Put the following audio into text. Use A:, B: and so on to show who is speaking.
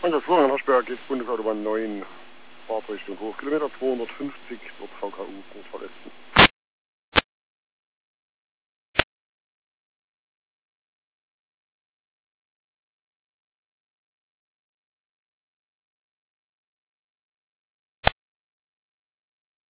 A: Und das Vorhandersberg geht Bundesautobahn 9, Fahrtrichtung Hochkilometer 250, dort VKU Großverletzten.